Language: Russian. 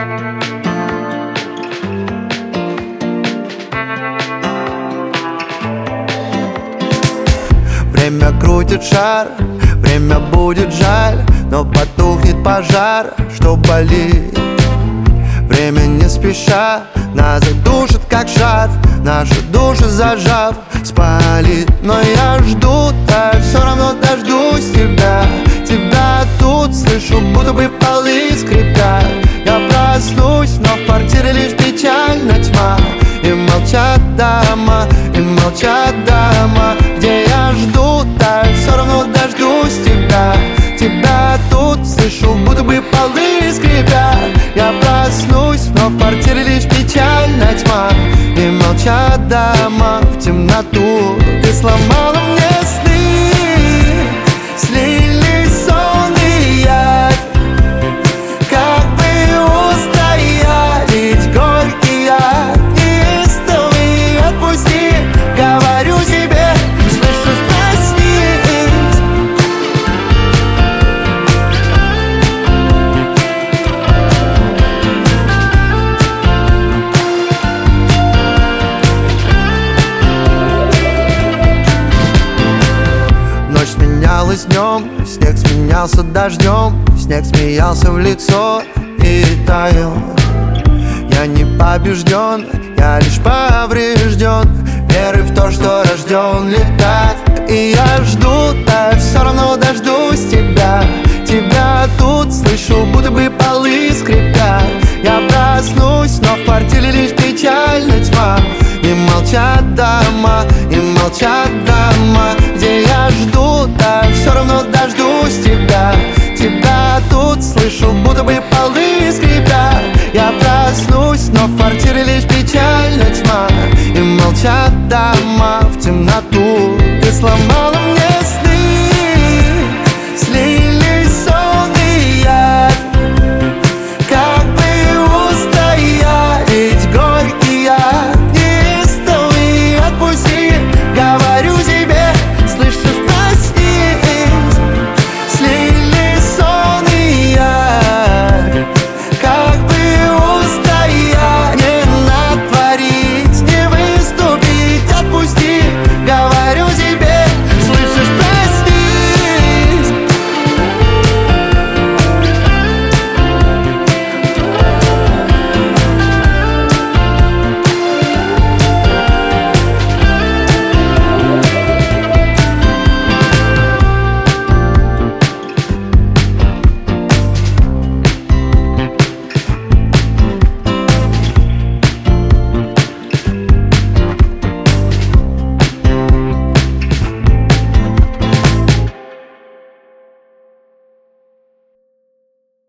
Время крутит шар, время будет жаль, но потухнет пожар, что болит. Время не спеша нас задушит, как шарф, наши души зажав, спалит. Но я жду, так все равно дождусь тебя. Тебя тут слышу, будто бы полы скрипят. Я проснусь, но в квартире лишь печальная тьма. И молчат дома, и молчат дома. Где я жду, так все равно дождусь тебя. Тебя тут слышу, будто бы полы скрипят. Я проснусь, но в квартире лишь печальная тьма. И молчат дома в темноту. Ты сломала мне сны, слились сон и явь. Как бы устоять, ведь горький яд неистовый. Отпусти, говорю тебе, слышу, проснись. Ночь сменялась днем, снег сменялся дождем. Снег смеялся в лицо и таял. Я не побежден, я лишь поврежден верой в то, что рожден летать. И я жду, так все равно дождусь тебя. Тебя тут слышу, будто бы полы скрипят. Я проснусь, но в квартире лишь печальная тьма. И молчат дома, и молчат дома. Где я жду, так все равно дождусь тебя. Тебя тут слышу, будто бы полы скрипят. Я проснусь, но в квартире лишь печальная тьма. И молчат дома в темноту. Ты сломал